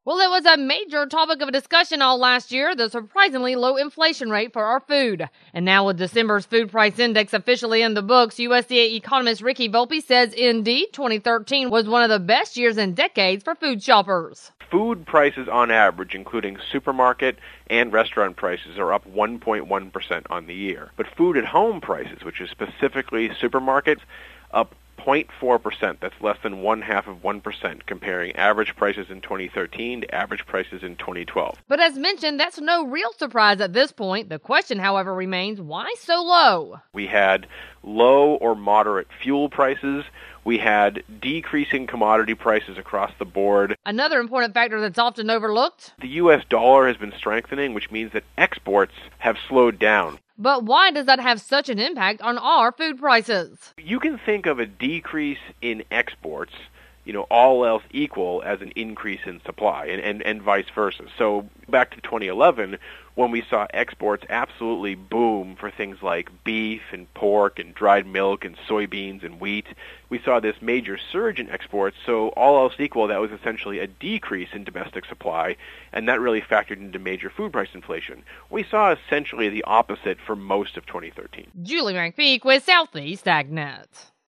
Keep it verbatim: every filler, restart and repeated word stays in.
Well, it was a major topic of discussion all last year, the surprisingly low inflation rate for our food. And now with December's food price index officially in the books, U S D A economist Ricky Volpe says indeed twenty thirteen was one of the best years in decades for food shoppers. Food prices on average, including supermarket and restaurant prices, are up one point one percent on the year. But food at home prices, which is specifically supermarkets, up zero point four percent. That's less than one half of one percent, comparing average prices in twenty thirteen to average prices in twenty twelve. But as mentioned, that's no real surprise at this point. The question, however, remains, why so low? We had low or moderate fuel prices. We had decreasing commodity prices across the board. Another important factor that's often overlooked? The U S dollar has been strengthening, which means that exports have slowed down. But why does that have such an impact on our food prices? You can think of a decrease in exports, you know, all else equal, as an increase in supply, and, and, and vice versa. So back to twenty eleven, when we saw exports absolutely boom for things like beef and pork and dried milk and soybeans and wheat, we saw this major surge in exports. So all else equal, that was essentially a decrease in domestic supply, and that really factored into major food price inflation. We saw essentially the opposite for most of twenty thirteen. Julie McPeak with Southeast AgNet.